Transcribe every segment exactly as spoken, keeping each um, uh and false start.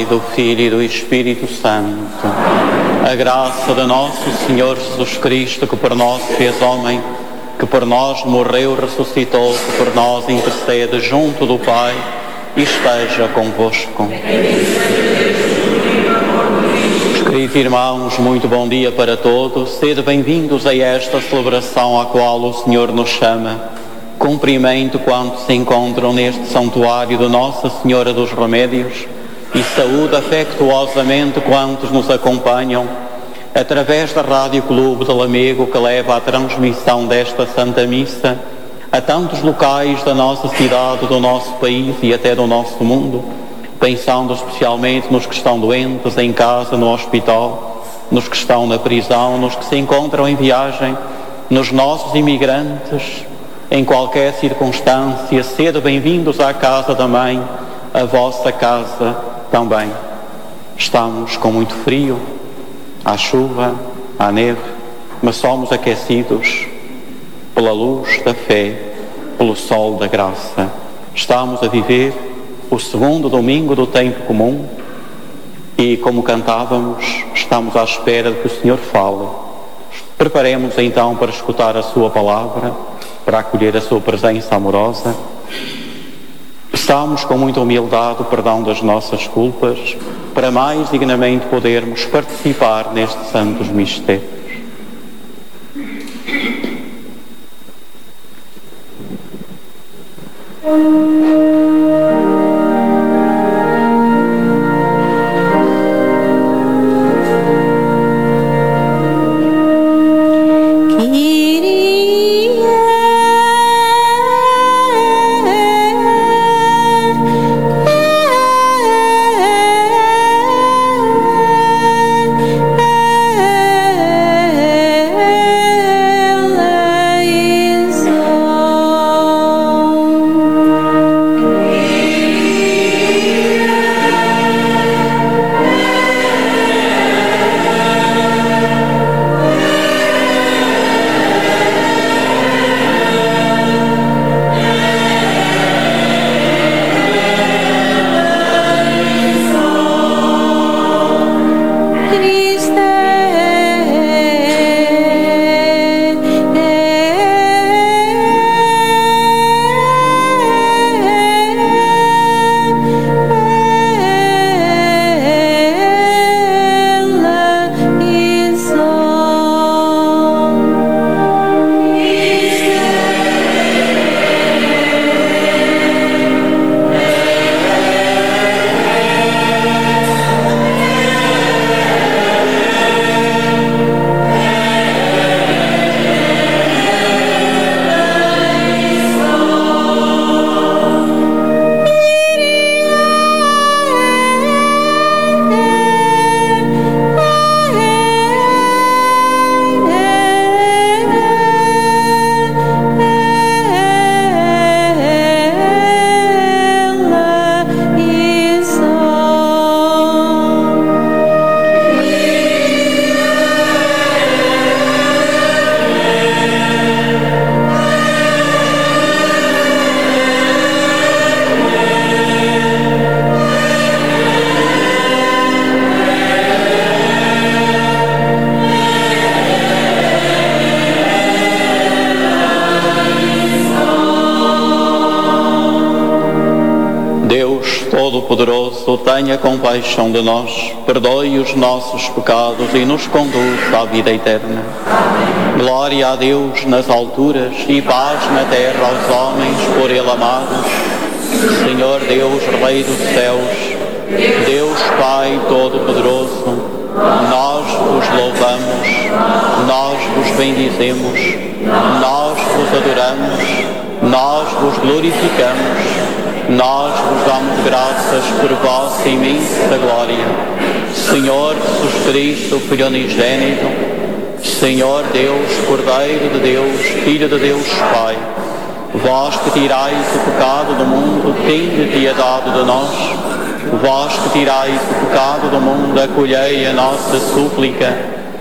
do Filho e do Espírito Santo. A graça de nosso Senhor Jesus Cristo, que por nós fez homem, que por nós morreu, ressuscitou, que por nós intercede junto do Pai, e esteja convosco. Queridos irmãos, muito bom dia para todos. Sede bem-vindos a esta celebração a qual o Senhor nos chama. Cumprimento quantos se encontram neste santuário de Nossa Senhora dos Remédios e saúde afetuosamente quantos nos acompanham através da Rádio Clube de Lamego, que leva a transmissão desta Santa Missa a tantos locais da nossa cidade, do nosso país e até do nosso mundo, pensando especialmente nos que estão doentes em casa, no hospital, nos que estão na prisão, nos que se encontram em viagem, nos nossos imigrantes, em qualquer circunstância. Sede bem-vindos à casa da Mãe, a vossa casa também. Estamos com muito frio, há chuva, há neve, mas somos aquecidos pela luz da fé, pelo sol da graça. Estamos a viver o segundo domingo do tempo comum e, como cantávamos, estamos à espera de que o Senhor fale. Preparemos então para escutar a sua palavra, para acolher a sua presença amorosa. Peçamos com muita humildade o perdão das nossas culpas, para mais dignamente podermos participar nestes santos mistérios. Todo-Poderoso, tenha compaixão de nós, perdoe os nossos pecados e nos conduz à vida eterna. Amém. Glória a Deus nas alturas e paz na terra aos homens por Ele amados. Senhor Deus, Rei dos céus, Deus Pai Todo-Poderoso, nós vos louvamos, nós vos bendizemos, nós vos adoramos, nós vos glorificamos. Nós vos damos graças por vossa imensa glória. Senhor Jesus Cristo, Filho unigênito, Senhor Deus, Cordeiro de Deus, Filho de Deus Pai, vós que tirais o pecado do mundo, tende piedade de nós. Vós que tirais o pecado do mundo, acolhei a nossa súplica.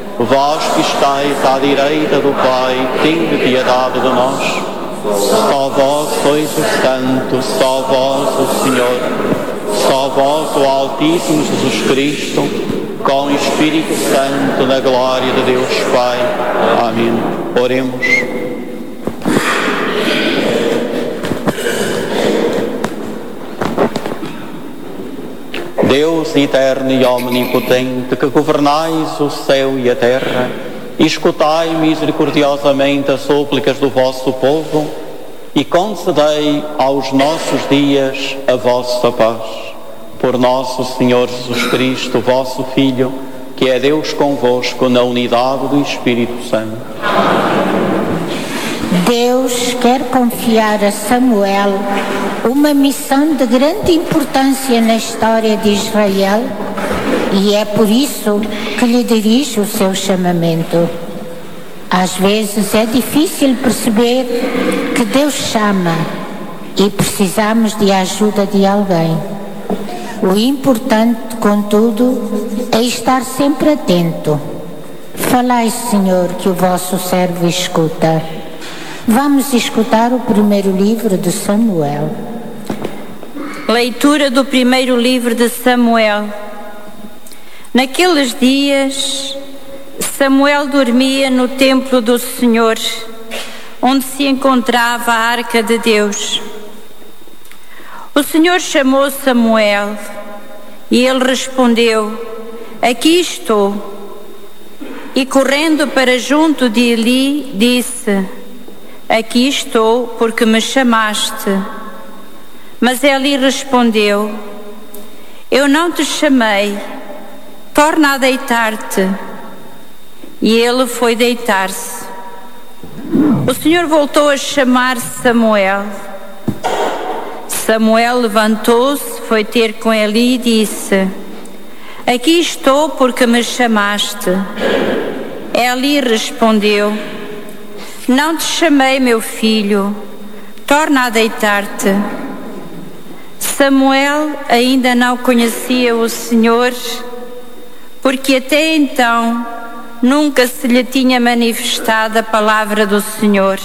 Vós que estáis à direita do Pai, tende piedade de nós. Só vós sois o Santo, só vós o Senhor, só vós, o Altíssimo Jesus Cristo, com o Espírito Santo, na glória de Deus Pai. Amém. Oremos. Deus eterno e omnipotente, que governais o céu e a terra, escutai misericordiosamente as súplicas do vosso povo e concedei aos nossos dias a vossa paz. Por nosso Senhor Jesus Cristo, vosso Filho, que é Deus convosco na unidade do Espírito Santo. Deus quer confiar a Samuel uma missão de grande importância na história de Israel e é por isso que lhe dirige o seu chamamento. Às vezes é difícil perceber que Deus chama e precisamos de ajuda de alguém. O importante, contudo, é estar sempre atento. Falai, Senhor, que o vosso servo escuta. Vamos escutar o primeiro livro de Samuel. Leitura do primeiro livro de Samuel. Naqueles dias, Samuel dormia no templo do Senhor, onde se encontrava a arca de Deus. O Senhor chamou Samuel e ele respondeu: aqui estou. E correndo para junto de Eli, disse: aqui estou, porque me chamaste. Mas Eli respondeu: eu não te chamei, torna a deitar-te. E ele foi deitar-se. O Senhor voltou a chamar Samuel. Samuel levantou-se, foi ter com Eli e disse: aqui estou, porque me chamaste. Eli respondeu: não te chamei, meu filho, torna a deitar-te. Samuel ainda não conhecia o Senhor, porque até então nunca se lhe tinha manifestado a palavra do Senhor.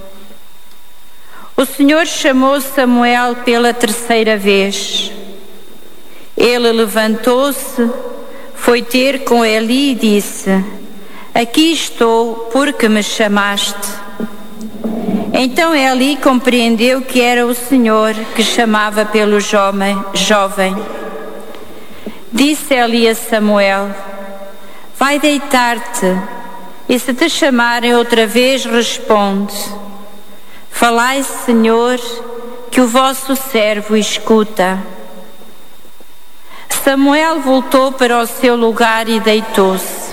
O Senhor chamou Samuel pela terceira vez. Ele levantou-se, foi ter com Eli e disse: aqui estou, porque me chamaste. Então Eli compreendeu que era o Senhor que chamava pelo jovem. jovem. Disse Eli a Samuel: vai deitar-te, e se te chamarem outra vez, responde: falai, Senhor, que o vosso servo escuta. Samuel voltou para o seu lugar e deitou-se.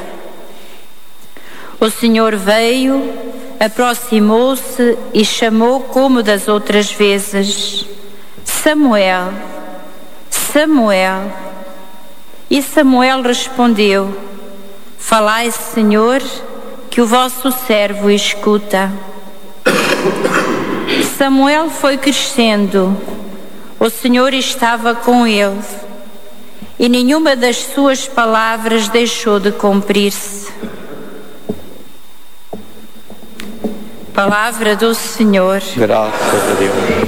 O Senhor veio, aproximou-se e chamou como das outras vezes: Samuel, Samuel. E Samuel respondeu: falai, Senhor, que o vosso servo escuta. Samuel foi crescendo, o Senhor estava com ele, e nenhuma das suas palavras deixou de cumprir-se. Palavra do Senhor. Graças a Deus.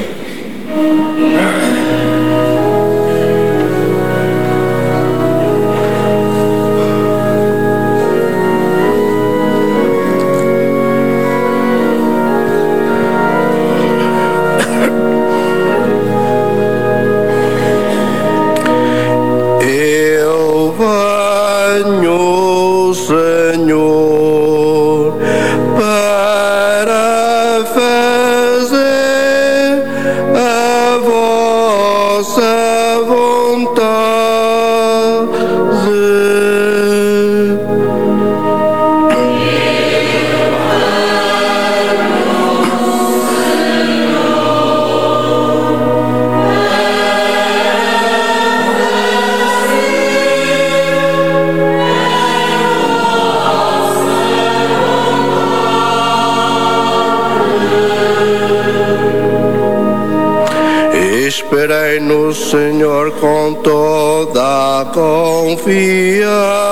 Esperei no Senhor com toda a confiança,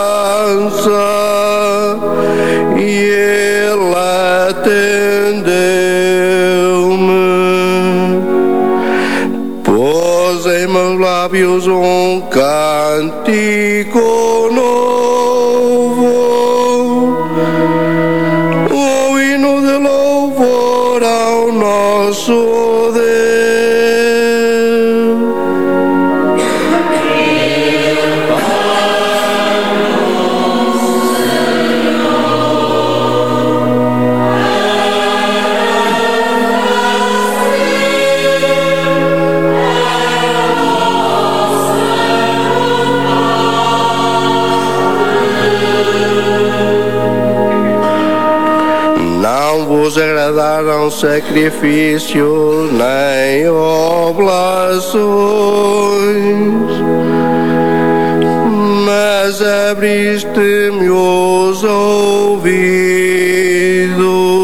e Ele atendeu-me. Pôs em meus lábios cantemos um cântico novo, um hino de louvor ao nosso Deus. Vos agradaram sacrifícios nem oblações, mas abriste-me os ouvidos.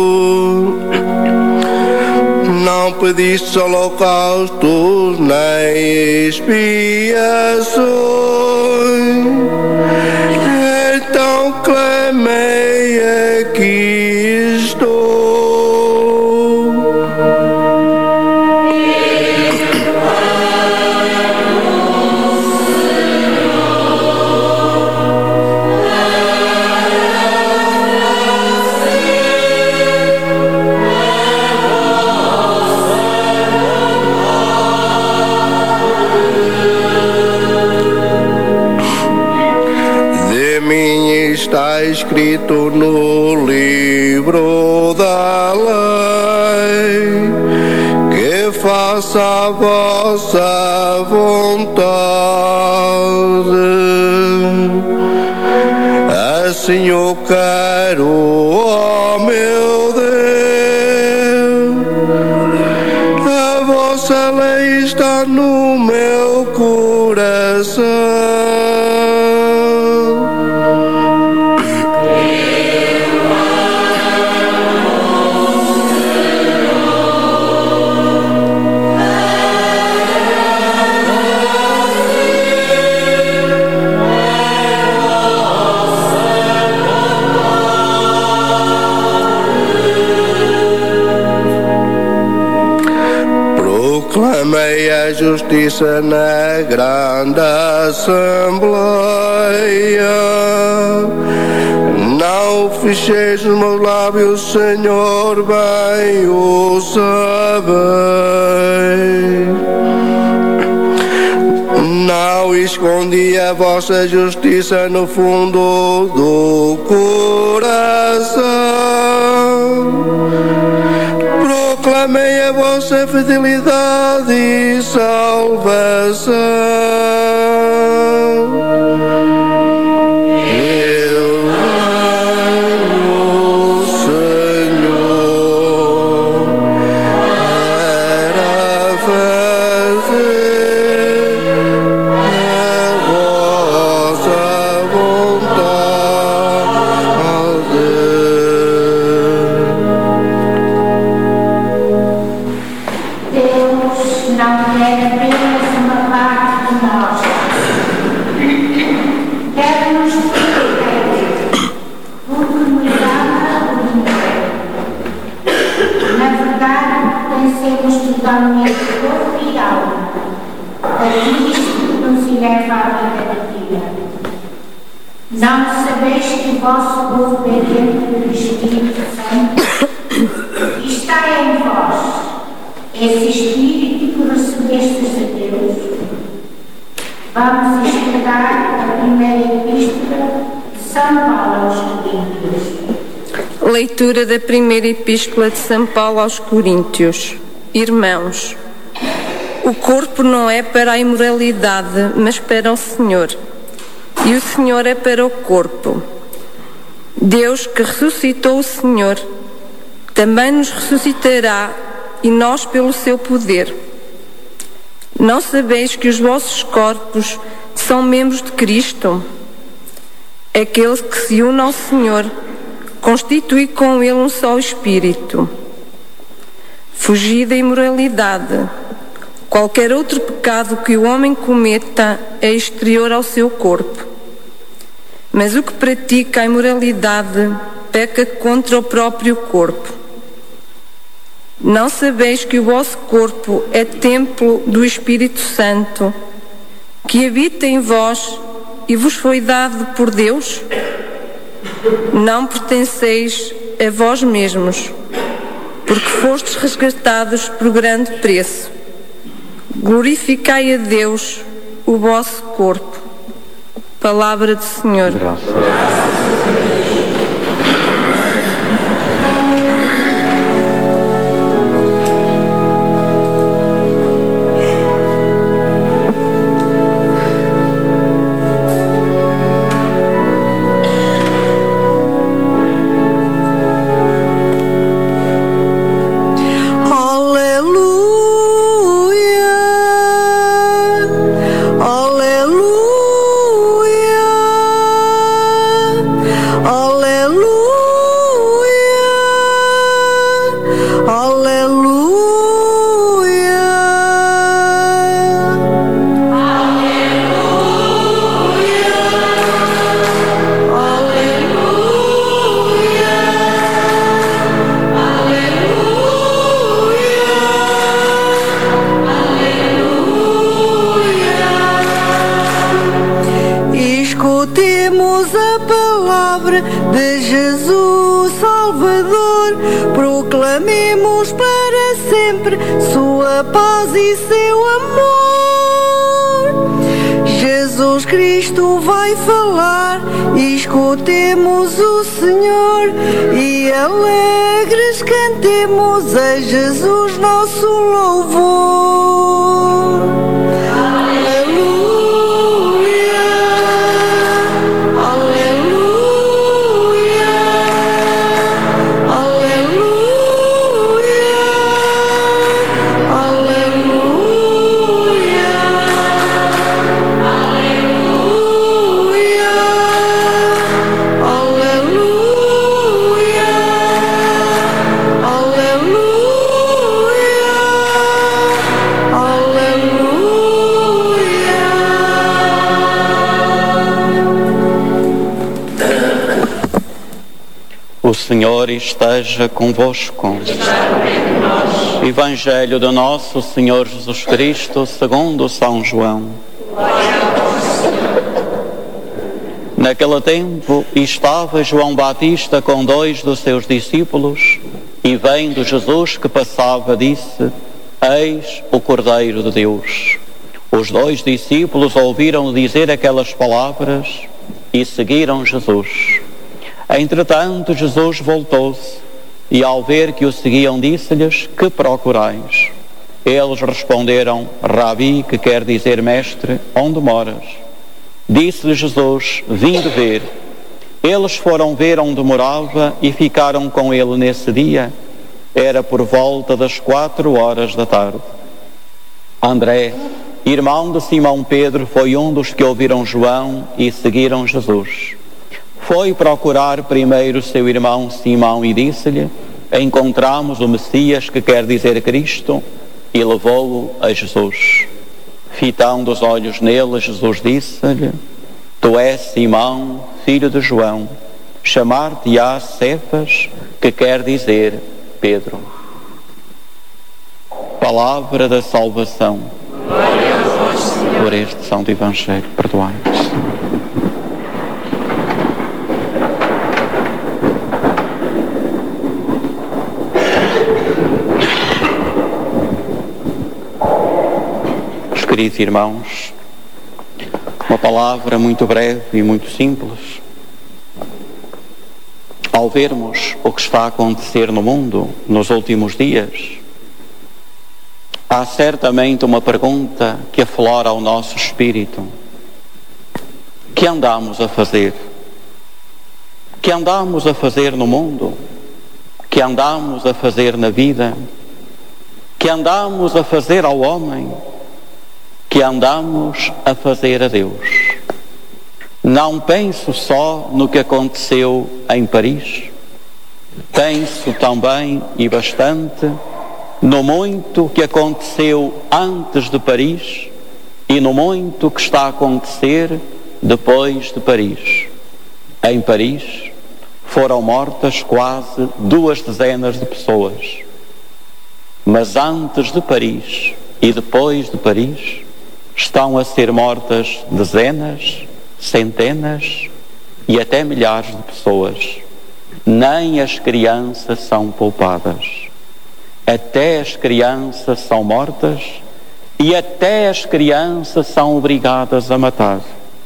Não pediste holocaustos nem expiações, então clamei, aqui estou. Está escrito no livro da lei que faça a vossa vontade. Assim eu quero, ó meu Deus, a vossa lei está no meu coração. Proclamei a justiça na grande assembleia, não fecheis os meus lábios, Senhor, bem o sabeis. Não escondi a vossa justiça no fundo do coração, proclamei a vossa fidelidade e salvação. Eu amo o Senhor para fazer a vossa vontade. Deus não quer apenas uma parte de nós, quer-nos proteger, porque nos ama por inteiro. Na verdade, pertencemos totalmente corpo e alma a Cristo que nos eleva à vida divina. Não sabeis que o vosso povo é dentro do Espírito Santo e está em vós, esse Espírito que recebestes de Deus? Vamos estudar a primeira epístola de São Paulo aos Coríntios. Leitura da primeira epístola de São Paulo aos Coríntios. Irmãos, o corpo não é para a imoralidade, mas para o Senhor, e o Senhor é para o corpo. Deus, que ressuscitou o Senhor, também nos ressuscitará, e nós pelo seu poder. Não sabeis que os vossos corpos são membros de Cristo? Aquele que se une ao Senhor constitui com ele um só espírito. Fugi da imoralidade. Qualquer outro pecado que o homem cometa é exterior ao seu corpo. Mas o que pratica a imoralidade peca contra o próprio corpo. Não sabeis que o vosso corpo é templo do Espírito Santo, que que habita em vós e vos foi dado por Deus? Não pertenceis a vós mesmos, porque fostes resgatados por grande preço. Glorificai a Deus o vosso corpo. Palavra do Senhor. Graças. Escutemos o Senhor e alegres cantemos a Jesus nosso louvor. Aleluia, aleluia, aleluia, aleluia, aleluia. O Senhor esteja convosco. Evangelho do nosso Senhor Jesus Cristo segundo São João. Naquele tempo estava João Batista com dois dos seus discípulos e vendo Jesus que passava disse: Eis o Cordeiro de Deus. Os dois discípulos ouviram dizer aquelas palavras e seguiram Jesus. Entretanto, Jesus voltou-se e, ao ver que o seguiam, disse-lhes: Que procurais? Eles responderam: Rabi, que quer dizer mestre, onde moras? Disse-lhe Jesus: Vinde ver. Eles foram ver onde morava e ficaram com ele nesse dia. Era por volta das quatro horas da tarde. André, irmão de Simão Pedro, foi um dos que ouviram João e seguiram Jesus. Foi procurar primeiro seu irmão Simão e disse-lhe: Encontramos o Messias, que quer dizer Cristo, e levou-o a Jesus. Fitando os olhos nele, Jesus disse-lhe: Tu és Simão, filho de João, chamar-te-á Cefas, que quer dizer Pedro. Palavra da salvação. Glória a vós, Senhor. Por este Santo Evangelho, perdoai-nos. Queridos irmãos, uma palavra muito breve e muito simples. Ao vermos o que está a acontecer no mundo nos últimos dias, há certamente uma pergunta que aflora ao nosso espírito: que andamos a fazer? Que andamos a fazer no mundo? Que andamos a fazer na vida? Que andamos a fazer ao homem? Que andamos a fazer a Deus? Não penso só no que aconteceu em Paris. Penso também, e bastante, no muito que aconteceu antes de Paris e no muito que está a acontecer depois de Paris. Em Paris foram mortas quase duas dezenas de pessoas. Mas antes de Paris e depois de Paris, estão a ser mortas dezenas, centenas e até milhares de pessoas. Nem as crianças são poupadas. Até as crianças são mortas e até as crianças são obrigadas a matar.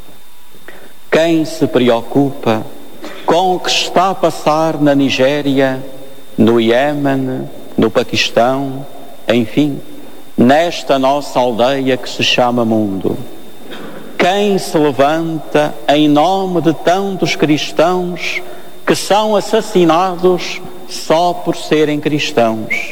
Quem se preocupa com o que está a passar na Nigéria, no Iêmen, no Paquistão, enfim, nesta nossa aldeia que se chama mundo? Quem se levanta em nome de tantos cristãos que são assassinados só por serem cristãos?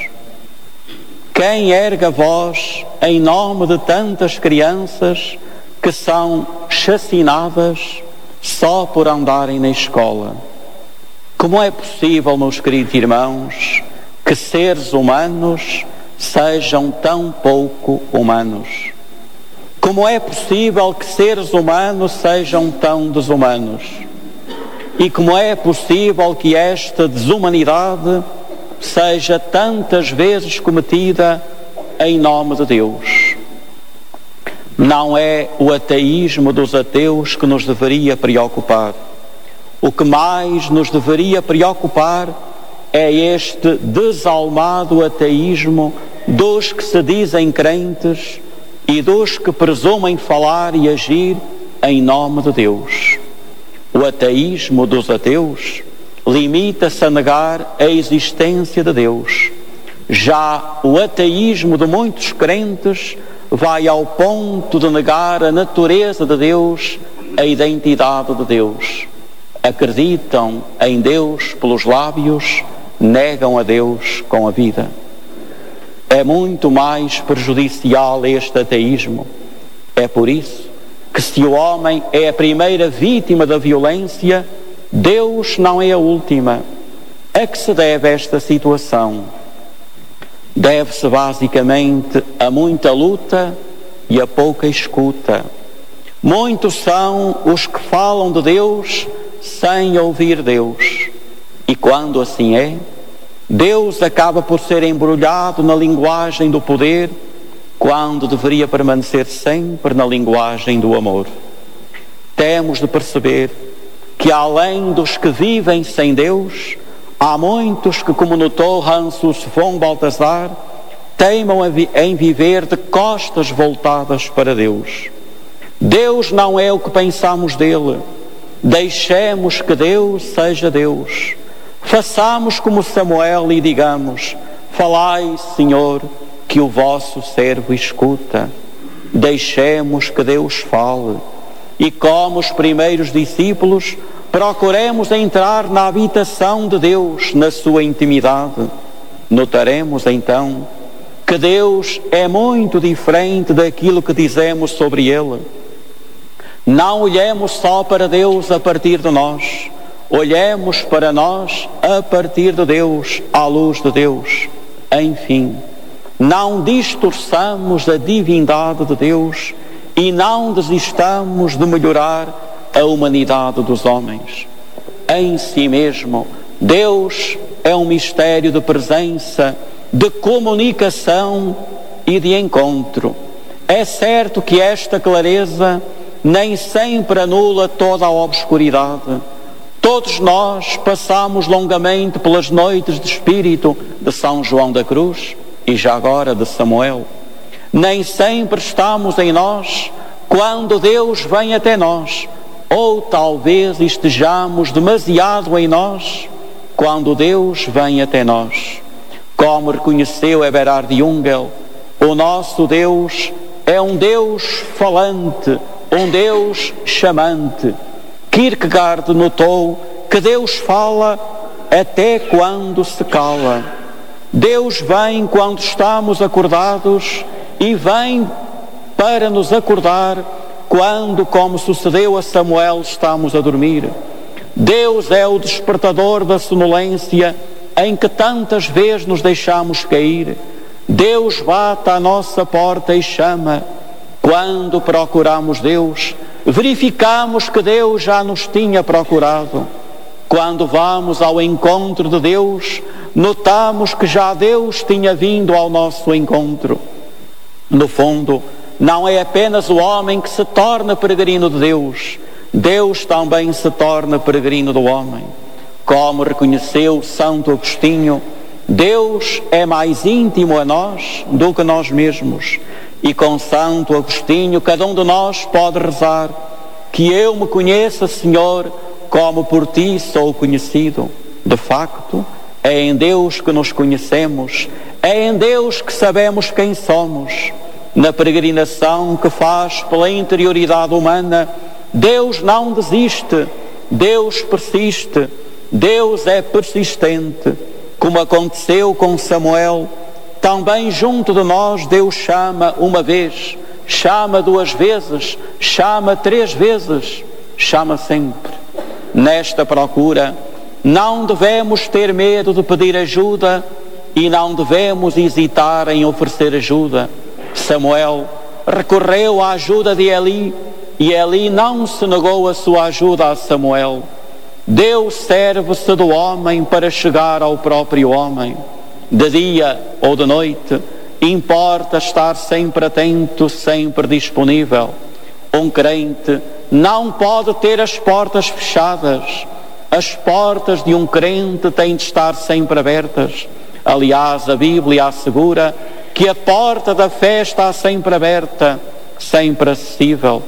Quem ergue a voz em nome de tantas crianças que são chacinadas só por andarem na escola? Como é possível, meus queridos irmãos, que seres humanos sejam tão pouco humanos? Como é possível que seres humanos sejam tão desumanos? E como é possível que esta desumanidade seja tantas vezes cometida em nome de Deus? Não é o ateísmo dos ateus que nos deveria preocupar. O que mais nos deveria preocupar é este desalmado ateísmo dos que se dizem crentes e dos que presumem falar e agir em nome de Deus. O ateísmo dos ateus limita-se a negar a existência de Deus. Já o ateísmo de muitos crentes vai ao ponto de negar a natureza de Deus, a identidade de Deus. Acreditam em Deus pelos lábios, negam a Deus com a vida. É muito mais prejudicial este ateísmo. É por isso que, se o homem é a primeira vítima da violência, Deus não é a última. A que se deve esta situação? Deve-se basicamente a muita luta e a pouca escuta. Muitos são os que falam de Deus sem ouvir Deus. E quando assim é, Deus acaba por ser embrulhado na linguagem do poder, quando deveria permanecer sempre na linguagem do amor. Temos de perceber que, além dos que vivem sem Deus, há muitos que, como notou Hans von Balthasar, teimam em viver de costas voltadas para Deus. Deus não é o que pensamos dele. Deixemos que Deus seja Deus. Façamos como Samuel e digamos: falai, Senhor, que o vosso servo escuta. Deixemos que Deus fale. E como os primeiros discípulos, procuremos entrar na habitação de Deus, na sua intimidade. Notaremos então que Deus é muito diferente daquilo que dizemos sobre Ele. Não olhemos só para Deus a partir de nós. Olhemos para nós a partir de Deus, à luz de Deus. Enfim, não distorçamos a divindade de Deus e não desistamos de melhorar a humanidade dos homens. Em si mesmo, Deus é um mistério de presença, de comunicação e de encontro. É certo que esta clareza nem sempre anula toda a obscuridade. Todos nós passamos longamente pelas noites de espírito de São João da Cruz e já agora de Samuel. Nem sempre estamos em nós quando Deus vem até nós, ou talvez estejamos demasiado em nós quando Deus vem até nós. Como reconheceu Eberhard Jungel, o nosso Deus é um Deus falante, um Deus chamante. Kierkegaard notou que Deus fala até quando se cala. Deus vem quando estamos acordados e vem para nos acordar quando, como sucedeu a Samuel, estamos a dormir. Deus é o despertador da sonolência em que tantas vezes nos deixamos cair. Deus bate à nossa porta e chama. Quando procuramos Deus, verificamos que Deus já nos tinha procurado. Quando vamos ao encontro de Deus, notamos que já Deus tinha vindo ao nosso encontro. No fundo, não é apenas o homem que se torna peregrino de Deus, Deus também se torna peregrino do homem. Como reconheceu Santo Agostinho, Deus é mais íntimo a nós do que nós mesmos. E com Santo Agostinho, cada um de nós pode rezar: que eu me conheça, Senhor, como por ti sou conhecido. De facto, é em Deus que nos conhecemos, é em Deus que sabemos quem somos. Na peregrinação que faz pela interioridade humana, Deus não desiste, Deus persiste, Deus é persistente. Como aconteceu com Samuel, também junto de nós Deus chama uma vez, chama duas vezes, chama três vezes, chama sempre. Nesta procura, não devemos ter medo de pedir ajuda e não devemos hesitar em oferecer ajuda. Samuel recorreu à ajuda de Eli e Eli não se negou a sua ajuda a Samuel. Deus serve-se do homem para chegar ao próprio homem. De dia ou de noite, importa estar sempre atento, sempre disponível. Um crente não pode ter as portas fechadas. As portas de um crente têm de estar sempre abertas. Aliás, a Bíblia assegura que a porta da fé está sempre aberta, sempre acessível.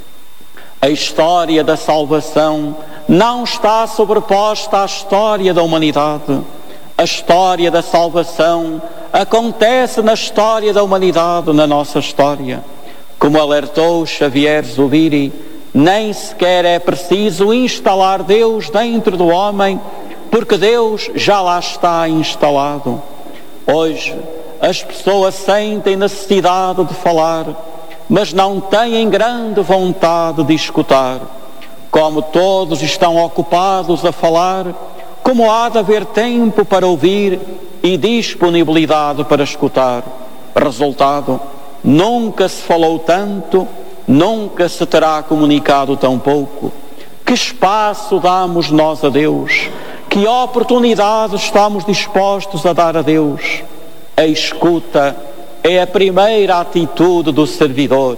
A história da salvação não está sobreposta à história da humanidade. A história da salvação acontece na história da humanidade, na nossa história. Como alertou Xavier Zubiri, nem sequer é preciso instalar Deus dentro do homem, porque Deus já lá está instalado. Hoje, as pessoas sentem necessidade de falar, mas não têm grande vontade de escutar. Como todos estão ocupados a falar, como há de haver tempo para ouvir e disponibilidade para escutar? Resultado, nunca se falou tanto, nunca se terá comunicado tão pouco. Que espaço damos nós a Deus? Que oportunidade estamos dispostos a dar a Deus? A escuta é a primeira atitude do servidor.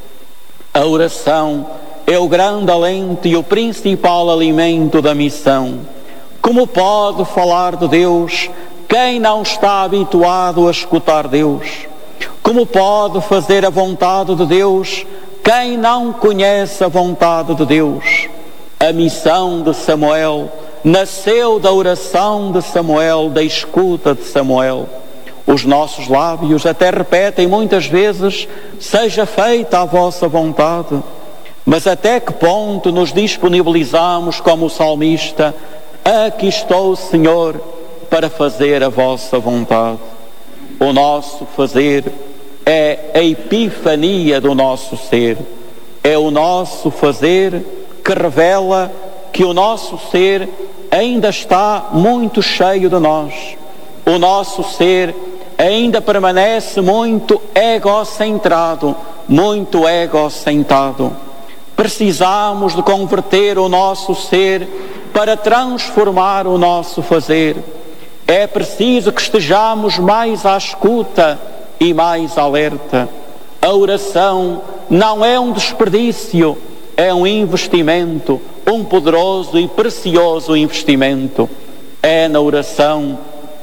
A oração é o grande alento e o principal alimento da missão. Como pode falar de Deus quem não está habituado a escutar Deus? Como pode fazer a vontade de Deus quem não conhece a vontade de Deus? A missão de Samuel nasceu da oração de Samuel, da escuta de Samuel. Os nossos lábios até repetem muitas vezes: seja feita a vossa vontade. Mas até que ponto nos disponibilizamos como o salmista: aqui estou, Senhor, para fazer a vossa vontade? O nosso fazer é a epifania do nosso ser. É o nosso fazer que revela que o nosso ser ainda está muito cheio de nós. O nosso ser ainda permanece muito egocentrado, muito egocentado. Precisamos de converter o nosso ser para transformar o nosso fazer. É preciso que estejamos mais à escuta e mais alerta. A oração não é um desperdício, é um investimento, um poderoso e precioso investimento. É na oração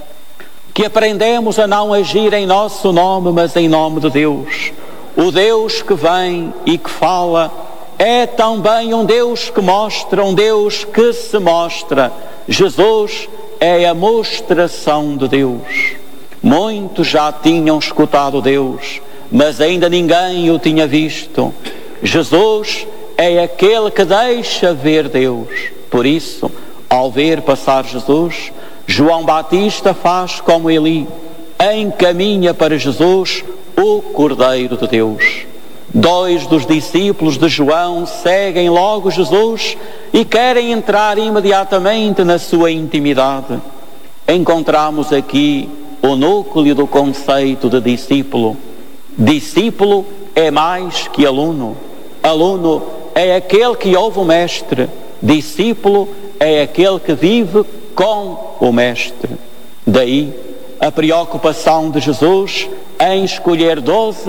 que aprendemos a não agir em nosso nome, mas em nome de Deus. O Deus que vem e que fala é também um Deus que mostra, um Deus que se mostra. Jesus é a mostração de Deus. Muitos já tinham escutado Deus, mas ainda ninguém o tinha visto. Jesus é aquele que deixa ver Deus. Por isso, ao ver passar Jesus, João Batista faz como Eli, encaminha para Jesus o Cordeiro de Deus. Dois dos discípulos de João seguem logo Jesus e querem entrar imediatamente na sua intimidade. Encontramos aqui o núcleo do conceito de discípulo. Discípulo é mais que aluno. Aluno é aquele que ouve o mestre. Discípulo é aquele que vive com o mestre. Daí a preocupação de Jesus em escolher doze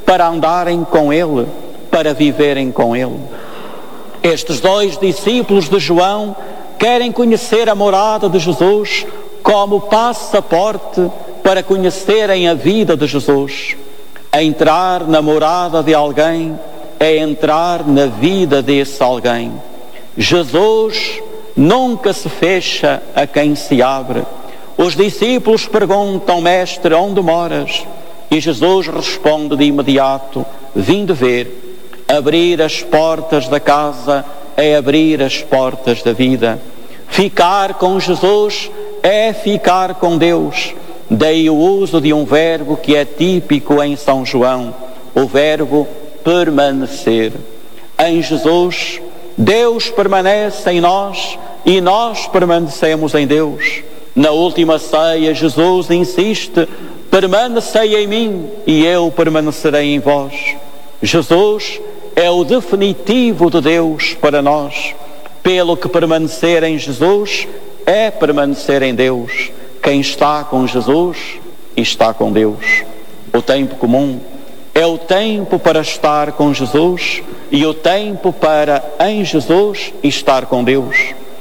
para andarem com Ele, para viverem com Ele. Estes dois discípulos de João querem conhecer a morada de Jesus como passaporte para conhecerem a vida de Jesus. Entrar na morada de alguém é entrar na vida desse alguém. Jesus nunca se fecha a quem se abre. Os discípulos perguntam: Mestre, onde moras? E Jesus responde de imediato: vim de ver. Abrir as portas da casa é abrir as portas da vida. Ficar com Jesus é ficar com Deus. Daí o uso de um verbo que é típico em São João, o verbo permanecer. Em Jesus, Deus permanece em nós e nós permanecemos em Deus. Na última ceia, Jesus insiste: permanecei em mim e eu permanecerei em vós. Jesus é o definitivo de Deus para nós. Pelo que permanecer em Jesus é permanecer em Deus. Quem está com Jesus está com Deus. O tempo comum é o tempo para estar com Jesus e o tempo para, em Jesus, estar com Deus.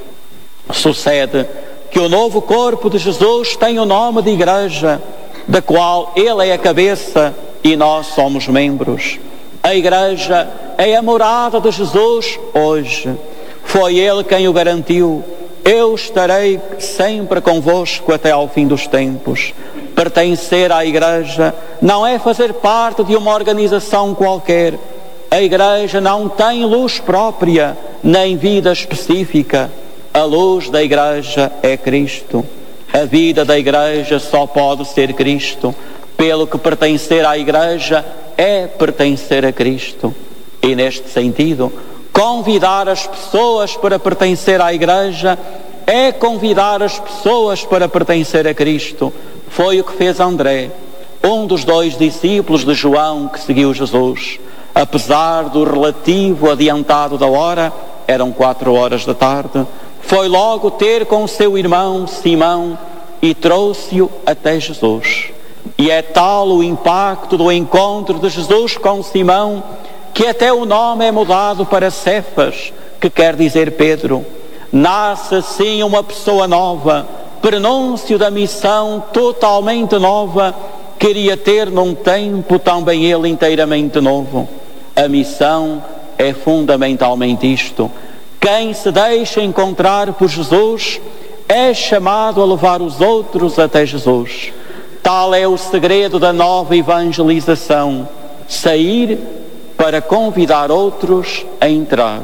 Sucede que o novo corpo de Jesus tem o nome de Igreja, da qual Ele é a cabeça e nós somos membros. A Igreja é a morada de Jesus hoje. Foi Ele quem o garantiu: eu estarei sempre convosco até ao fim dos tempos. Pertencer à Igreja não é fazer parte de uma organização qualquer. A Igreja não tem luz própria, nem vida específica. A luz da Igreja é Cristo. A vida da Igreja só pode ser Cristo. Pelo que pertencer à Igreja é pertencer a Cristo. E neste sentido, convidar as pessoas para pertencer à Igreja é convidar as pessoas para pertencer a Cristo. Foi o que fez André, um dos dois discípulos de João que seguiu Jesus. Apesar do relativo adiantado da hora, eram quatro horas da tarde, foi logo ter com seu irmão Simão e trouxe-o até Jesus. E é tal o impacto do encontro de Jesus com Simão que até o nome é mudado para Cefas, que quer dizer Pedro. Nasce assim uma pessoa nova, prenúncio da missão totalmente nova, queria ter num tempo também ele inteiramente novo. A missão é fundamentalmente isto: quem se deixa encontrar por Jesus é chamado a levar os outros até Jesus. Tal é o segredo da nova evangelização: sair para convidar outros a entrar.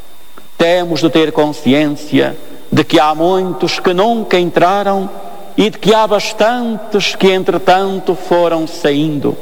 Temos de ter consciência de que há muitos que nunca entraram e de que há bastantes que entretanto foram saindo.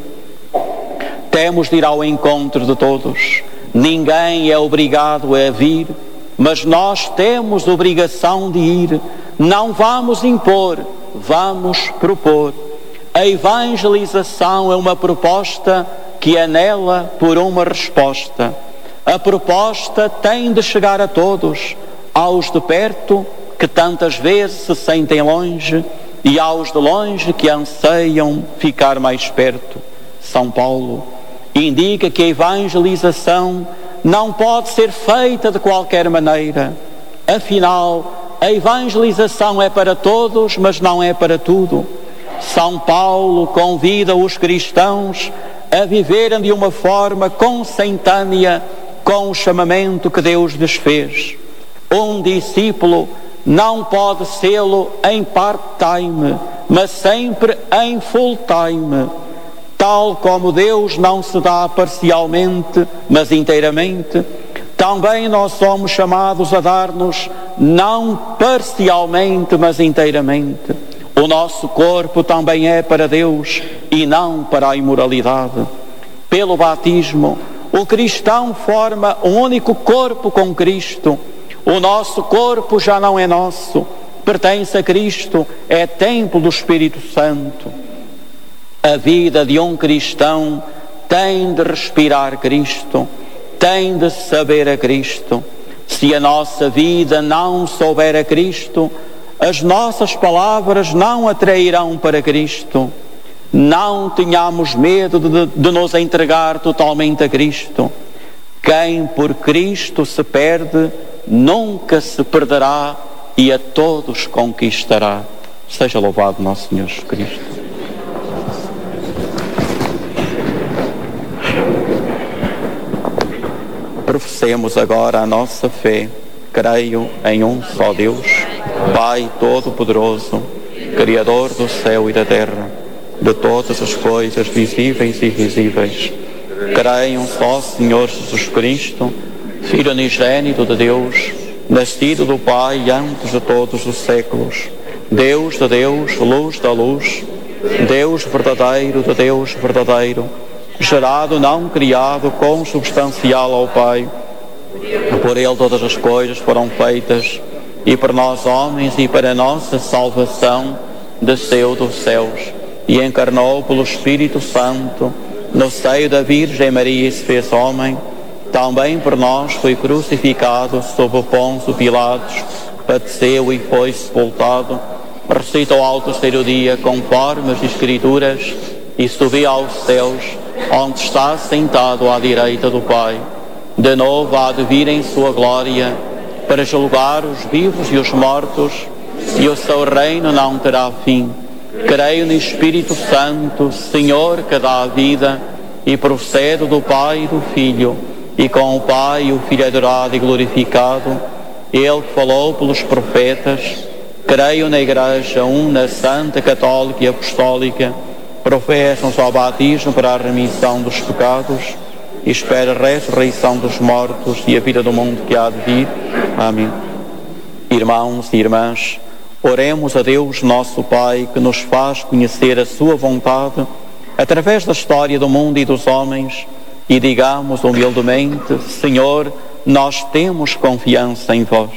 Temos de ir ao encontro de todos. Ninguém é obrigado a vir, mas nós temos obrigação de ir. Não vamos impor, vamos propor. A evangelização é uma proposta que anela por uma resposta. A proposta tem de chegar a todos, aos de perto, que tantas vezes se sentem longe, e aos de longe que anseiam ficar mais perto. São Paulo indica que a evangelização não pode ser feita de qualquer maneira. Afinal, a evangelização é para todos, mas não é para tudo. São Paulo convida os cristãos a viverem de uma forma consentânea com o chamamento que Deus lhes fez. Um discípulo não pode sê-lo em part-time, mas sempre em full-time. Tal como Deus não se dá parcialmente, mas inteiramente, também nós somos chamados a dar-nos não parcialmente, mas inteiramente. O nosso corpo também é para Deus e não para a imoralidade. Pelo batismo, o cristão forma um único corpo com Cristo. O nosso corpo já não é nosso, pertence a Cristo, é templo do Espírito Santo. A vida de um cristão tem de respirar Cristo, tem de saber a Cristo. Se a nossa vida não souber a Cristo, as nossas palavras não atrairão para Cristo. não tenhamos medo de, de nos entregar totalmente a Cristo. Quem por Cristo se perde, nunca se perderá e a todos conquistará. Seja louvado nosso Senhor Jesus Cristo. Professemos agora a nossa fé. Creio em um só Deus, Pai Todo-Poderoso, Criador do céu e da terra, de todas as coisas visíveis e invisíveis. Creio em um só Senhor Jesus Cristo, Filho unigênito de Deus, nascido do Pai antes de todos os séculos, Deus de Deus, luz da luz, Deus verdadeiro de Deus verdadeiro, gerado, não criado, consubstancial ao Pai. Por Ele todas as coisas foram feitas, e por nós homens e para a nossa salvação desceu dos céus e encarnou pelo Espírito Santo no seio da Virgem Maria e se fez homem. Também por nós foi crucificado sob o Pôncio Pilatos, padeceu e foi sepultado, ressuscitou ao terceiro dia conforme as Escrituras e subiu aos céus, onde está sentado à direita do Pai. De novo há de vir em sua glória para julgar os vivos e os mortos, e o seu reino não terá fim. Creio no Espírito Santo, Senhor que dá a vida e procede do Pai e do Filho, e com o Pai o Filho adorado e glorificado, Ele que falou pelos profetas. Creio na Igreja una, santa, católica e apostólica, professam-se ao batismo para a remissão dos pecados e espera a ressurreição dos mortos e a vida do mundo que há de vir. Amém. Irmãos e irmãs, oremos a Deus nosso Pai, que nos faz conhecer a sua vontade através da história do mundo e dos homens, e digamos humildemente: Senhor, nós temos confiança em vós.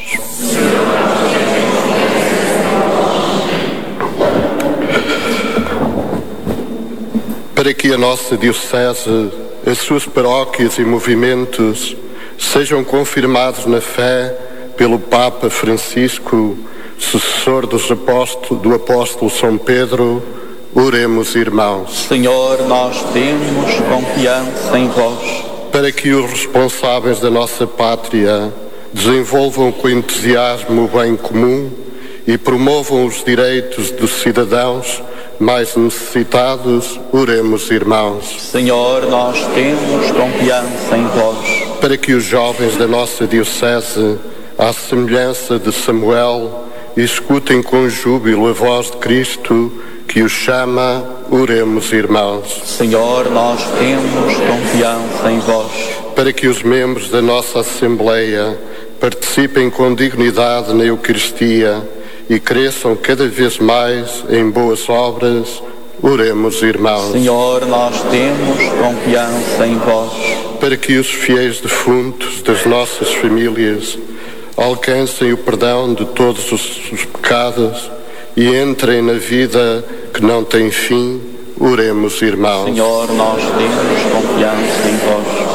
Para que a nossa Diocese, as suas paróquias e movimentos sejam confirmados na fé pelo Papa Francisco, sucessor dos apóstolos, do apóstolo São Pedro, oremos, irmãos. Senhor, nós temos confiança em vós. Para que os responsáveis da nossa pátria desenvolvam com entusiasmo o bem comum e promovam os direitos dos cidadãos mais necessitados, oremos, irmãos. Senhor, nós temos confiança em vós. Para que os jovens da nossa Diocese, à semelhança de Samuel, escutem com júbilo a voz de Cristo que os chama, oremos, irmãos. Senhor, nós temos confiança em vós. Para que os membros da nossa Assembleia participem com dignidade na Eucaristia e cresçam cada vez mais em boas obras, oremos, irmãos. Senhor, nós temos confiança em vós. Para que os fiéis defuntos das nossas famílias alcancem o perdão de todos os, os pecados e entrem na vida que não tem fim, oremos, irmãos. Senhor, nós temos confiança em vós.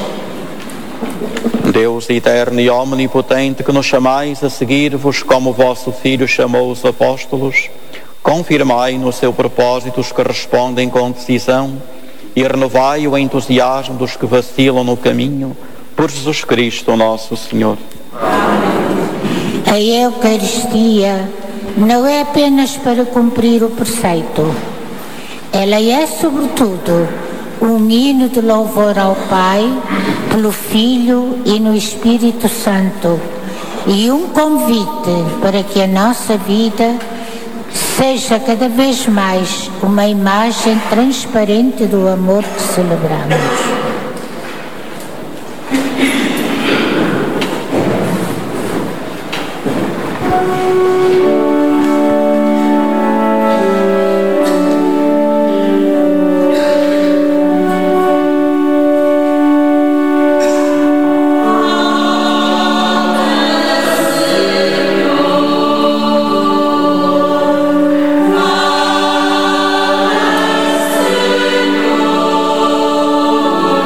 Deus eterno e omnipotente, que nos chamais a seguir-vos como vosso Filho chamou os apóstolos, confirmai no seu propósito os que respondem com decisão e renovai o entusiasmo dos que vacilam no caminho, por Jesus Cristo nosso Senhor. A Eucaristia não é apenas para cumprir o preceito. Ela é, sobretudo, um hino de louvor ao Pai, pelo Filho e no Espírito Santo, e um convite para que a nossa vida seja cada vez mais uma imagem transparente do amor que celebramos. Senhor.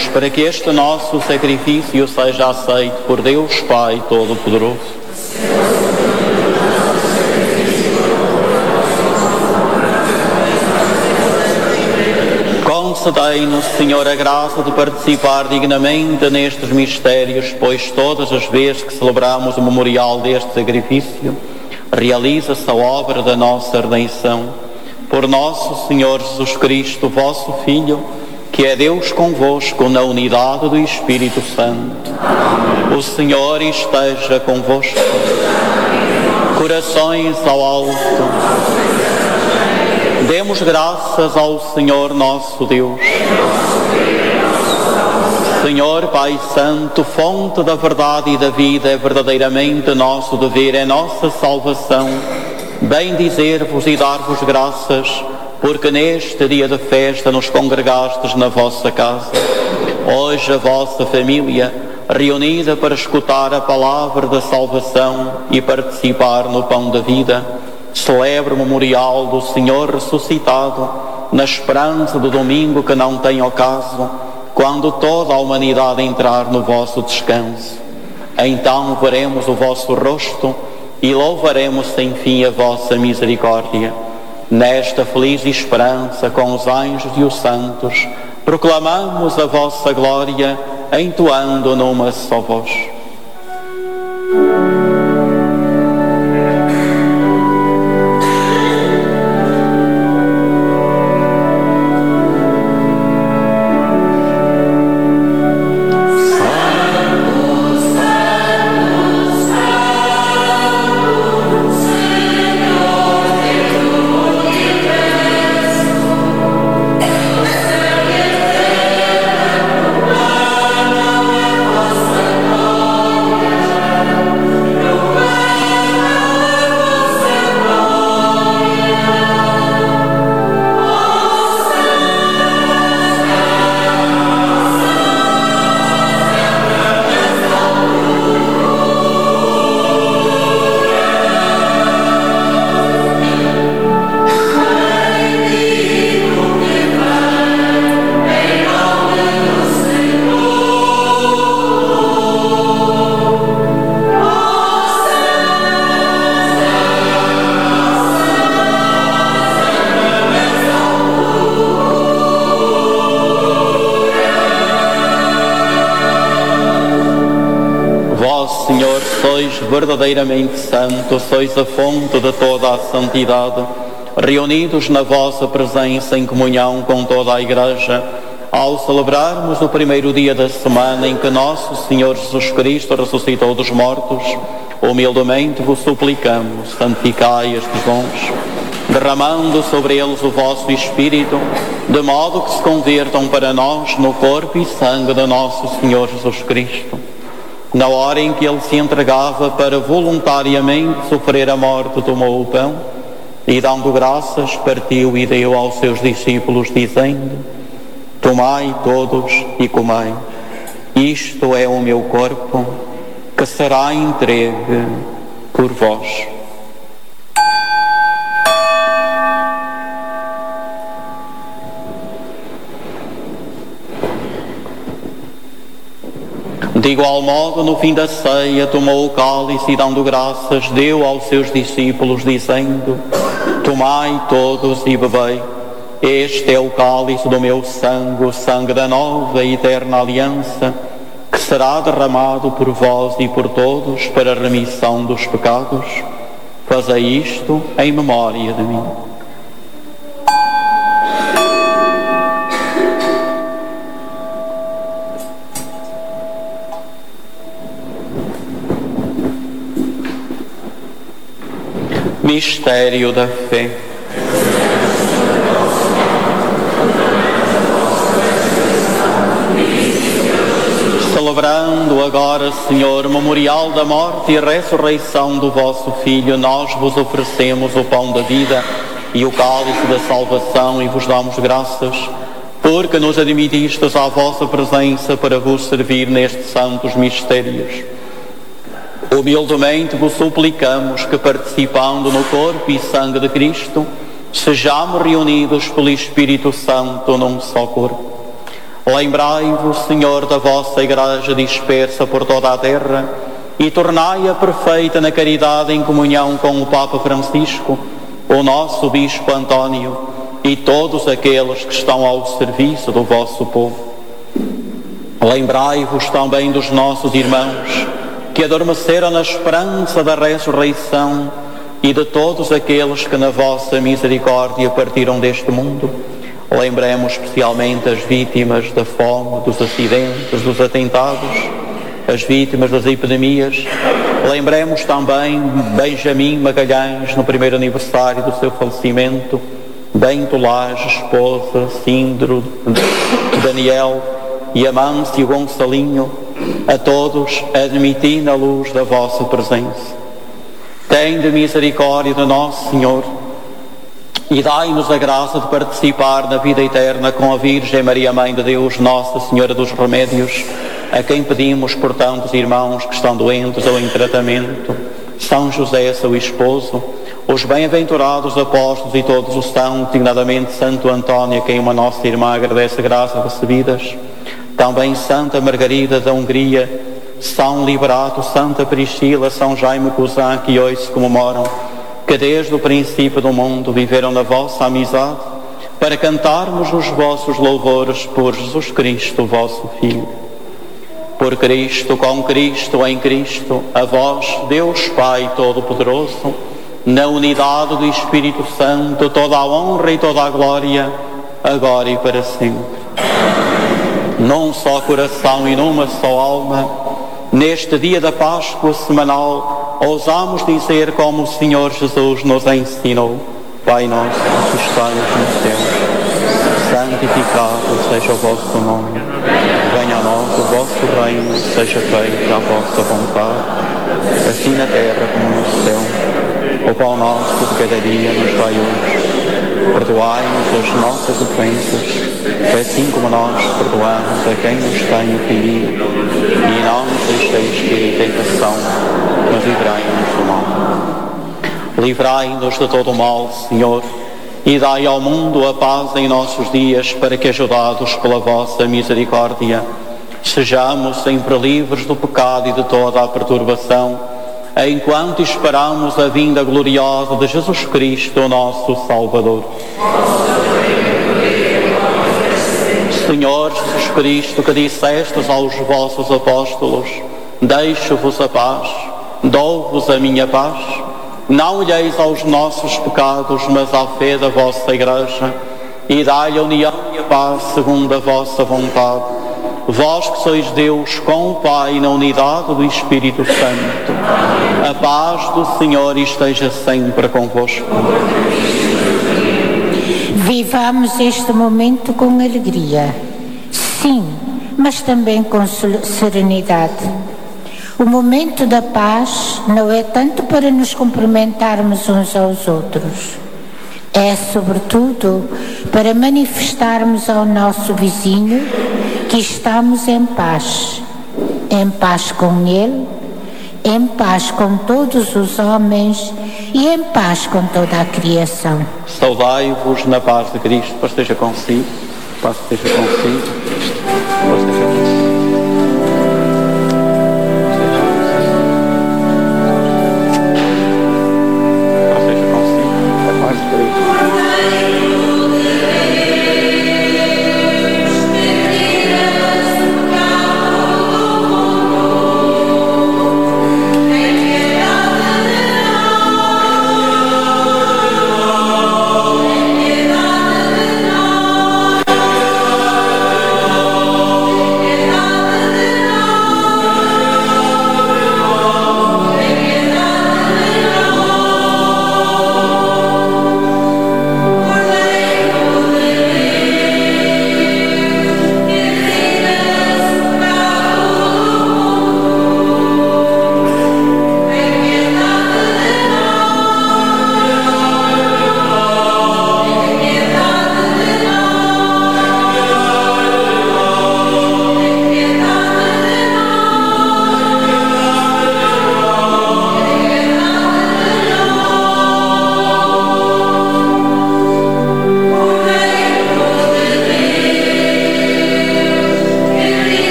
Deus, para que este nosso sacrifício seja aceito por Deus Pai Todo-Poderoso. Concedei-nos, Senhor, a graça de participar dignamente nestes mistérios, pois todas as vezes que celebramos o memorial deste sacrifício, realiza-se a obra da nossa redenção. Por nosso Senhor Jesus Cristo, vosso Filho, que é Deus convosco na unidade do Espírito Santo. O Senhor esteja convosco. Corações ao alto. Demos graças ao Senhor nosso Deus. Senhor Pai Santo, fonte da verdade e da vida, é verdadeiramente nosso dever, é nossa salvação, bem dizer-vos e dar-vos graças, porque neste dia de festa nos congregastes na vossa casa. Hoje a vossa família, reunida para escutar a palavra da salvação e participar no pão da vida, celebra o memorial do Senhor ressuscitado, na esperança do domingo que não tem ocaso, quando toda a humanidade entrar no vosso descanso. Então veremos o vosso rosto e louvaremos sem fim a vossa misericórdia. Nesta feliz esperança, com os anjos e os santos, proclamamos a vossa glória, entoando numa só voz. Verdadeiramente santo, sois a fonte de toda a santidade, reunidos na vossa presença em comunhão com toda a Igreja, ao celebrarmos o primeiro dia da semana em que nosso Senhor Jesus Cristo ressuscitou dos mortos, humildemente vos suplicamos, santificai estes dons, derramando sobre eles o vosso Espírito, de modo que se convertam para nós no corpo e sangue de nosso Senhor Jesus Cristo. Na hora em que ele se entregava para voluntariamente sofrer a morte, tomou o pão e, dando graças, partiu e deu aos seus discípulos, dizendo: tomai todos e comei. Isto é o meu corpo, que será entregue por vós. De igual modo, no fim da ceia, tomou o cálice e, dando graças, deu aos seus discípulos, dizendo: tomai todos e bebei. Este é o cálice do meu sangue, o sangue da nova e eterna aliança, que será derramado por vós e por todos para a remissão dos pecados. Fazei isto em memória de mim. Mistério da fé. Celebrando agora, Senhor, o memorial da morte e ressurreição do vosso Filho, nós vos oferecemos o pão da vida e o cálice da salvação e vos damos graças, porque nos admitistes à vossa presença para vos servir nestes santos mistérios. Humildemente vos suplicamos que, participando no corpo e sangue de Cristo, sejamos reunidos pelo Espírito Santo num só corpo. Lembrai-vos, Senhor, da vossa Igreja dispersa por toda a terra e tornai-a perfeita na caridade em comunhão com o Papa Francisco, o nosso Bispo António e todos aqueles que estão ao serviço do vosso povo. Lembrai-vos também dos nossos irmãos que adormeceram na esperança da ressurreição e de todos aqueles que na vossa misericórdia partiram deste mundo. Lembremos especialmente as vítimas da fome, dos acidentes, dos atentados, as vítimas das epidemias. Lembremos também Benjamin Magalhães, no primeiro aniversário do seu falecimento, Bento Lage, esposa, Sindro, Daniel e Amâncio Gonçalinho, a todos admiti na luz da vossa presença. Tende misericórdia de nosso Senhor e dai-nos a graça de participar na vida eterna com a Virgem Maria, Mãe de Deus, Nossa Senhora dos Remédios, a quem pedimos por tantos irmãos que estão doentes ou em tratamento, São José, seu esposo, os bem-aventurados apóstolos e todos os santos, dignadamente Santo António, a quem uma nossa irmã agradece graças recebidas, também Santa Margarida da Hungria, São Liberato, Santa Priscila, São Jaime Cousin, que hoje se comemoram, que desde o princípio do mundo viveram na vossa amizade, para cantarmos os vossos louvores por Jesus Cristo, vosso Filho. Por Cristo, com Cristo, em Cristo, a vós, Deus Pai Todo-Poderoso, na unidade do Espírito Santo, toda a honra e toda a glória, agora e para sempre. Num só coração e numa só alma, neste dia da Páscoa semanal, ousamos dizer como o Senhor Jesus nos ensinou: Pai nosso que estais no céu, santificado seja o vosso nome, venha a nós o vosso reino, seja feita a vossa vontade, assim na terra como no céu. O pão nosso de cada dia nos dai hoje, perdoai-nos as nossas ofensas, assim como nós perdoamos a quem nos tem ofendido, e não nos deixeis cair em tentação, mas livrai-nos do mal. Livrai-nos de todo o mal, Senhor, e dai ao mundo a paz em nossos dias, para que, ajudados pela vossa misericórdia, sejamos sempre livres do pecado e de toda a perturbação, enquanto esperamos a vinda gloriosa de Jesus Cristo, o nosso Salvador. Senhor Jesus Cristo, que dissestes aos vossos apóstolos: deixo-vos a paz, dou-vos a minha paz, não olheis aos nossos pecados, mas à fé da vossa Igreja, e dai a união e a paz segundo a vossa vontade. Vós que sois Deus com o Pai na unidade do Espírito Santo, a paz do Senhor esteja sempre convosco. Vivamos este momento com alegria, sim, mas também com serenidade. O momento da paz não é tanto para nos cumprimentarmos uns aos outros, é sobretudo para manifestarmos ao nosso vizinho que estamos em paz, em paz com ele, em paz com todos os homens e em paz com toda a criação. Saudai-vos na paz de Cristo, paz esteja consigo, paz esteja consigo, paz esteja consigo.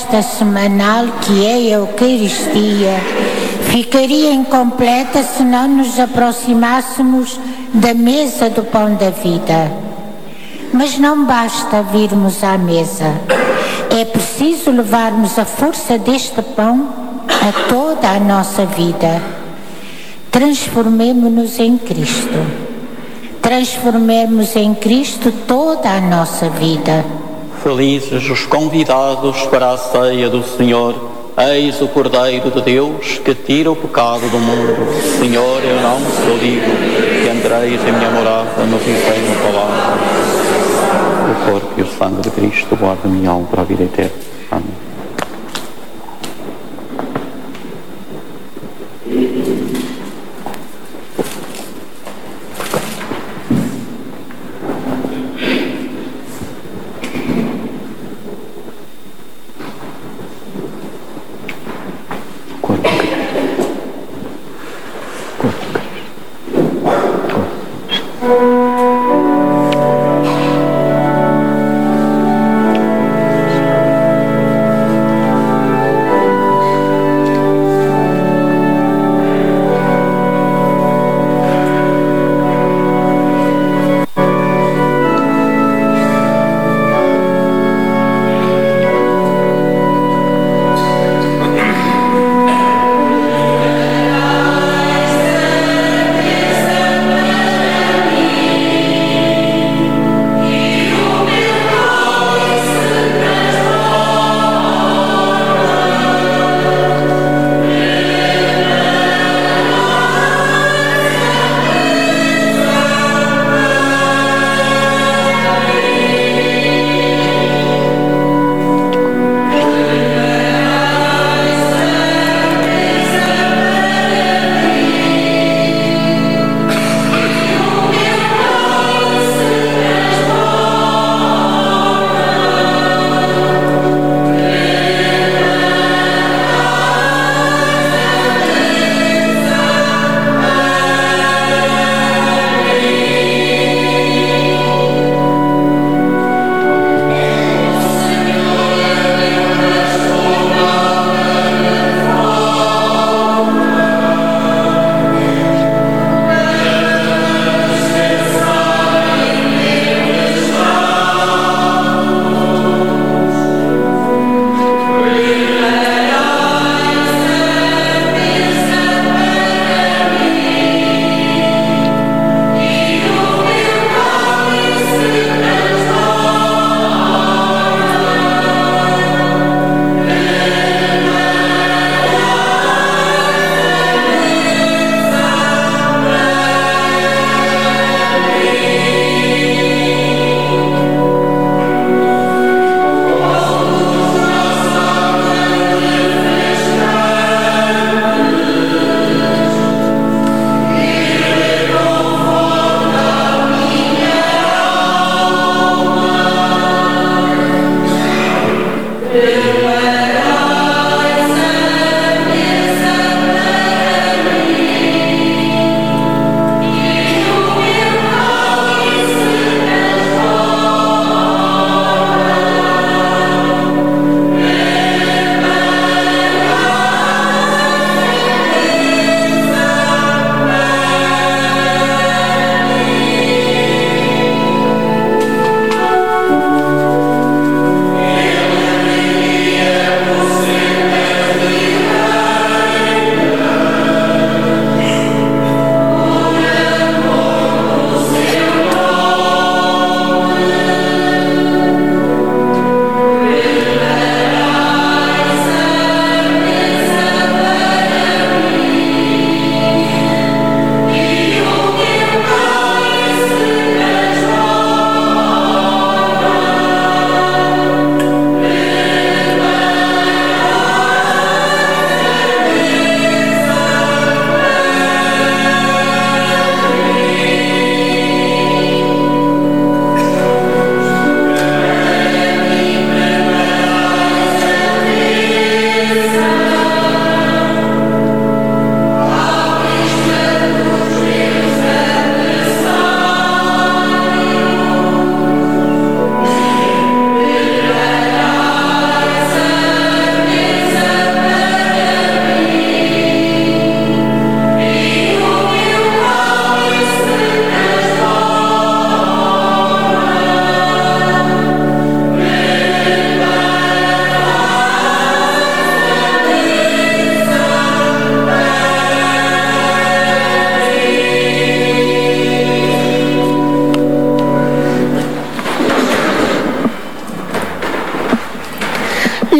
festa semanal que é a Eucaristia ficaria incompleta se não nos aproximássemos da mesa do pão da vida. Mas não basta virmos à mesa, é preciso levarmos a força deste pão a toda a nossa vida. Transformemo-nos em Cristo. Transformemos em Cristo toda a nossa vida. Felizes os convidados para a ceia do Senhor. Eis o Cordeiro de Deus que tira o pecado do mundo. Senhor, eu não sou digno que entreis em minha morada, mas dizei uma palavra. O corpo e o sangue de Cristo guardam minha alma para a vida eterna. Amém.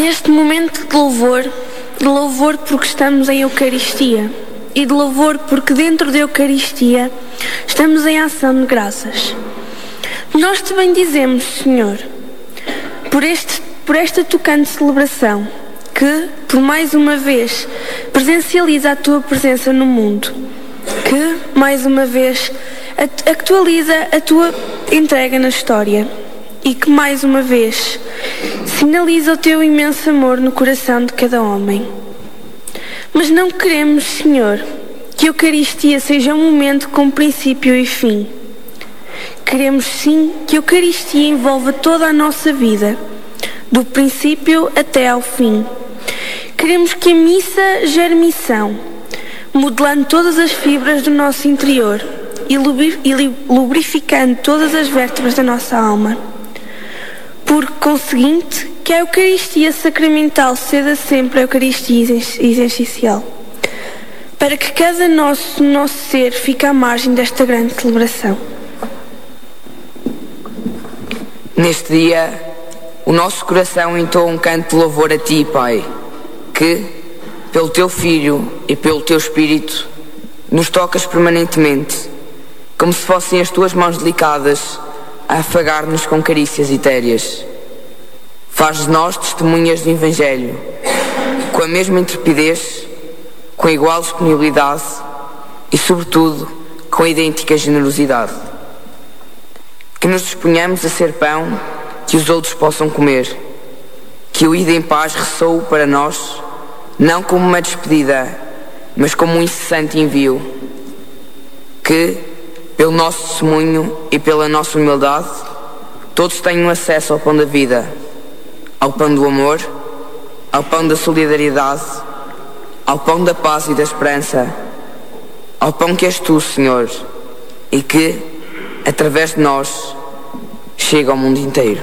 neste momento de louvor, de louvor porque estamos em Eucaristia e de louvor porque dentro da Eucaristia estamos em ação de graças. Nós te bendizemos, Senhor, por, este, por esta tocante celebração que, por mais uma vez, presencializa a tua presença no mundo, que, mais uma vez, atualiza a tua entrega na história e que, mais uma vez, sinaliza o teu imenso amor no coração de cada homem. Mas não queremos, Senhor, que a Eucaristia seja um momento com princípio e fim. Queremos, sim, que a Eucaristia envolva toda a nossa vida, do princípio até ao fim. Queremos que a missa gere missão, modelando todas as fibras do nosso interior e lubrificando todas as vértebras da nossa alma. Por conseguinte, que a Eucaristia sacramental seja sempre a Eucaristia essencial, para que cada nosso, nosso ser fique à margem desta grande celebração. Neste dia, o nosso coração entoa um canto de louvor a Ti, Pai, que, pelo Teu Filho e pelo Teu Espírito, nos tocas permanentemente, como se fossem as Tuas mãos delicadas a afagar-nos com carícias etéreas. Faz de nós testemunhas do Evangelho, com a mesma intrepidez, com a igual disponibilidade e, sobretudo, com a idêntica generosidade. Que nos disponhamos a ser pão que os outros possam comer, que o ide em paz ressoe para nós, não como uma despedida, mas como um incessante envio. Que, pelo nosso testemunho e pela nossa humildade, todos tenham acesso ao pão da vida, ao pão do amor, ao pão da solidariedade, ao pão da paz e da esperança, ao pão que és Tu, Senhor, e que, através de nós, chega ao mundo inteiro.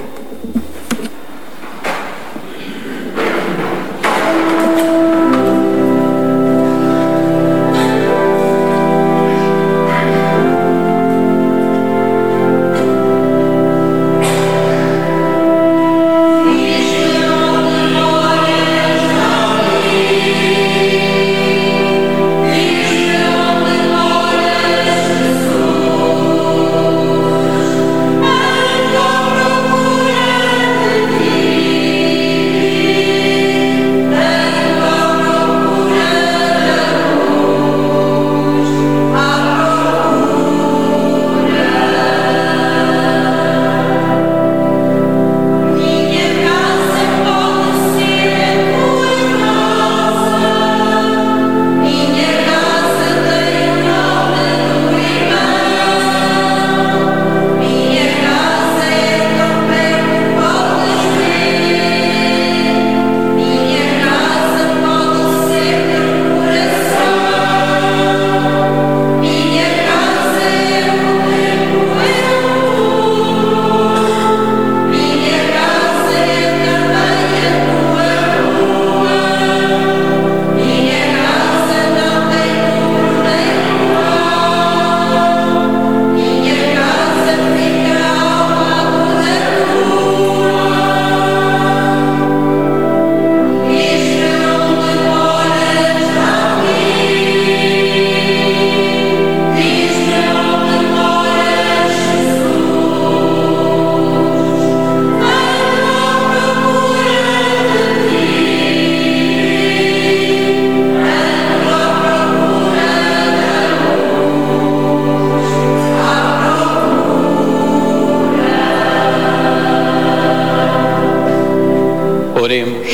Oremos.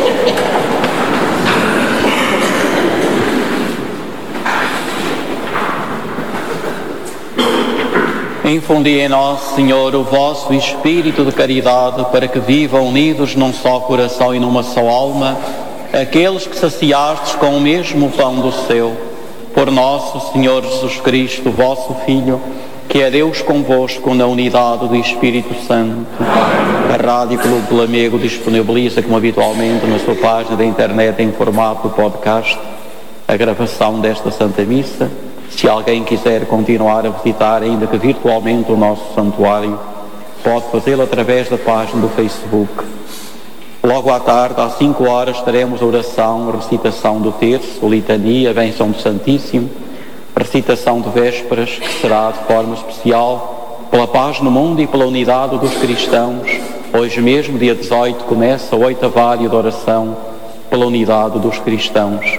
Infundi em nós, Senhor, o vosso Espírito de caridade, para que vivam unidos num só coração e numa só alma, aqueles que saciastes com o mesmo pão do céu. Por nosso Senhor Jesus Cristo, vosso Filho, que é Deus convosco na unidade do Espírito Santo. A Rádio Clube Lamego disponibiliza, como habitualmente, na sua página da internet em formato podcast, a gravação desta Santa Missa. Se alguém quiser continuar a visitar, ainda que virtualmente, o nosso santuário, pode fazê-lo através da página do Facebook. Logo à tarde, às cinco horas, teremos a oração, a recitação do terço, litania, a bênção do Santíssimo, recitação de vésperas, que será de forma especial pela paz no mundo e pela unidade dos cristãos. Hoje mesmo, dia dezoito, começa o oitavário de oração pela unidade dos cristãos.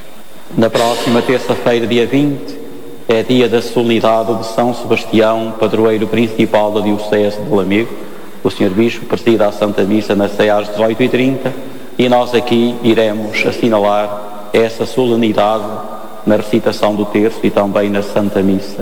Na próxima terça-feira, dia vinte, é dia da solenidade de São Sebastião, padroeiro principal da Diocese de Lamego. O senhor Bispo presida a Santa Missa na Sé às dezoito e trinta e nós aqui iremos assinalar essa solenidade na recitação do terço e também na Santa Missa.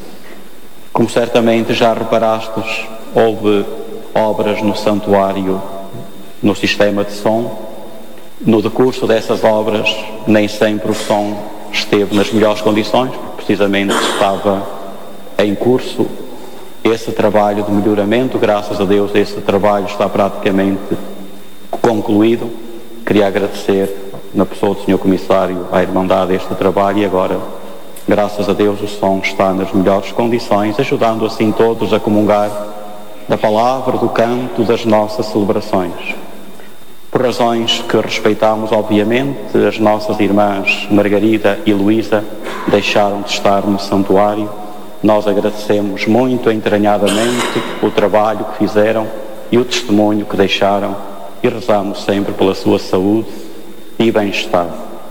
Como certamente já reparastes, houve obras no santuário, no sistema de som. No decurso dessas obras, nem sempre o som esteve nas melhores condições, porque precisamente estava em curso esse trabalho de melhoramento. Graças a Deus esse trabalho está praticamente concluído. Queria agradecer, na pessoa do senhor Comissário, à Irmandade este trabalho, e agora, graças a Deus, o som está nas melhores condições, ajudando assim todos a comungar da palavra, do canto, das nossas celebrações. Por razões que respeitamos, obviamente, as nossas irmãs Margarida e Luísa deixaram de estar no santuário. Nós agradecemos muito entranhadamente o trabalho que fizeram e o testemunho que deixaram e rezamos sempre pela sua saúde e bem-estar.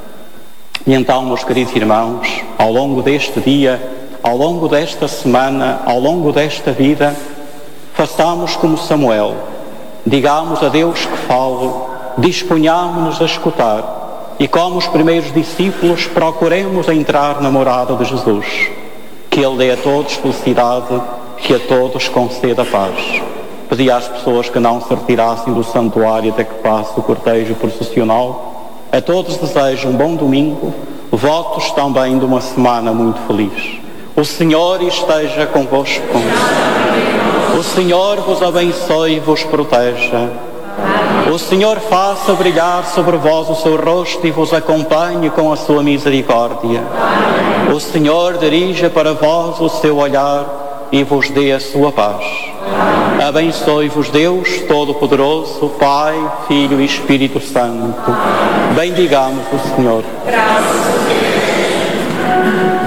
E então, meus queridos irmãos, ao longo deste dia, ao longo desta semana, ao longo desta vida, façamos como Samuel, digamos a Deus que fale, disponhamos-nos a escutar e, como os primeiros discípulos, procuremos entrar na morada de Jesus. Que Ele dê a todos felicidade, que a todos conceda paz. Pedi às pessoas que não se retirassem do santuário até que passe o cortejo processional. A todos desejo um bom domingo, votos também de uma semana muito feliz. O Senhor esteja convosco. O Senhor vos abençoe e vos proteja. O Senhor faça brilhar sobre vós o seu rosto e vos acompanhe com a sua misericórdia. O Senhor dirija para vós o seu olhar e vos dê a sua paz. Abençoe-vos Deus Todo-Poderoso, Pai, Filho e Espírito Santo. Bendigamos o Senhor. Graças a Deus.